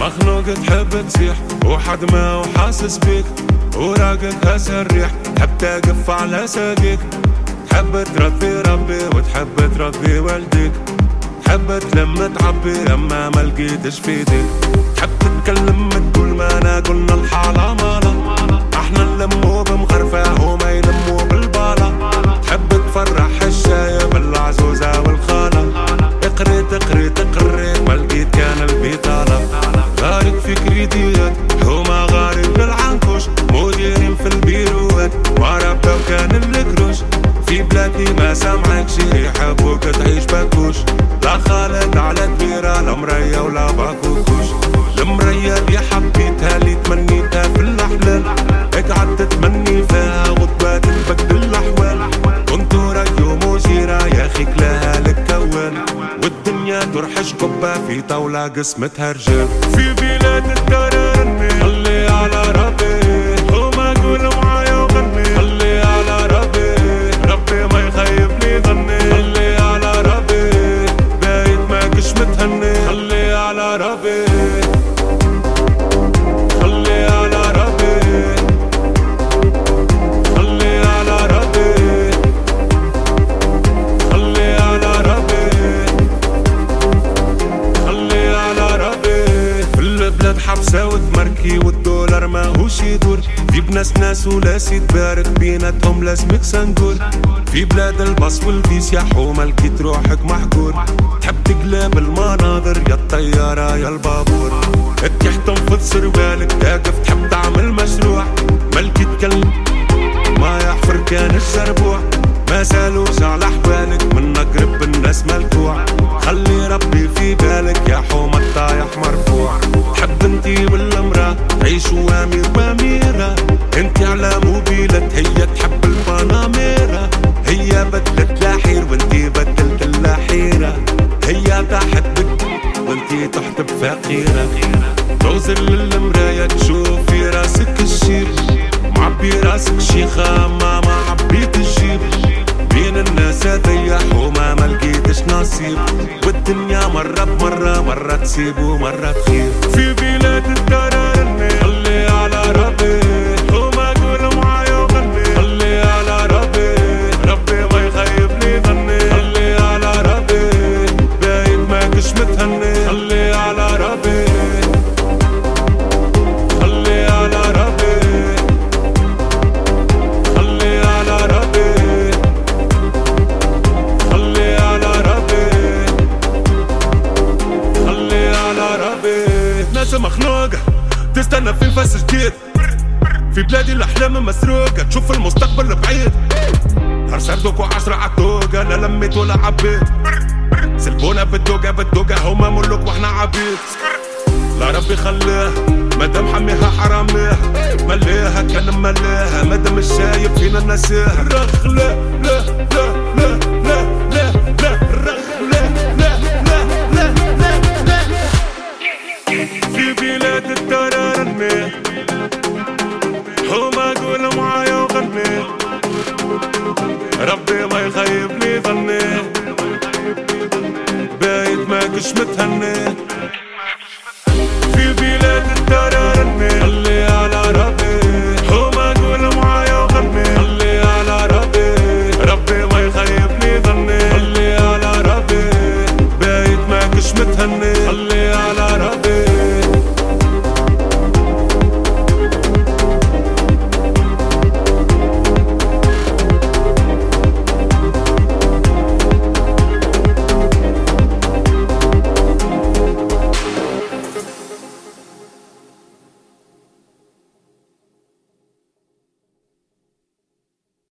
مخنوق تحب تصيح وحد ما وحاسس بيك وراقك هالريح تحب تقف على ساقيك تحب تربي ربي وتحب تربي والديك تحب تلم تعبي اما ما لقيتش فيديك تحب تتكلم تقول ما انا قلنا الحالة مالا احنا نلمو بمغرفة وما يلمو بالبالة تحب تفرح الشايب العزوزة والخالة تقريت ما لقيت كان البيطالة غارق في كريديات هما غارق بالعنكوش مديرين في البيروات وربا وكان الكروش في بلادي ما سامعك شي يحبوك تعيش باكوش لا خالد على كبيرة لا مريا ولا باكوكوش المريا اللي حبيتها اللي تمنيتها في الأحلام اقعد تتمني فيها غضبات تبدل الأحوال كنتو ريو مجيرة يا أخي كلاها لك كوان والدنيا ترحش قبة في طاولة قسمتها رجال في بلاد الترني خلي على ربي وما قول معايا وغني خلي على ربي ما يخيبني ظني خلي على ربي بايت ماكش متهني خلي على ربي خلي على ربي خلي على ربي خلي على ربي خلي على ربي في البلاد حبسة وتمركي والدولار ماهوش يدور في بناس ولاسي تبارك بيناتهم لازمك سنقول في بلاد الباص والفيس يا حومة لقيت روحك محقور تحب تقلب المناظر يا الطيارة يا البابور تحت تنفض سروالك تاقف تحب تعمل مشروع ما لقيت كلمة ما يحفر كان الجربوع ما سالوش على احوالك من قرب الناس ملكوع خلي ربي في بالك يا حومة الطايح مرفوع تحب انتي والمرأة تعيشوا واميرة انتي على موبيلة هي تحب الباناميرا هي بدلت لاحير وانتي بدلت اللاحيرة هي تحت وانتي تحت بفقيرة توزن للمراية تشوفي راسك الشيب معبي راسك شيخة ما عبيت الجيب بين الناس ضيح وما لقيتش نصيب والدنيا مرة تسيب ومرة تخيب في بلاد الترني خلي على ربي وما قول معايا وغني خلي على ربي ما يخيبني ظني خلي على ربي باين ماكش متهني خلي على ربي خلي على ربي خلي على ربي خلي على ربي خلي على ربي ناس مخنوقة تستنى في نفس جديد في بلادي الأحلام مسروقة تشوف المستقبل بعيد نهار سردوك وعشرة عالطوقة لا لميت ولا عبيت سلبونا بالدوقة هما ملوك واحنا عبيد لا ربي خليها مادام حميها حراميها مليها كان مليها مادام مش شايف فينا نسيها رخ لا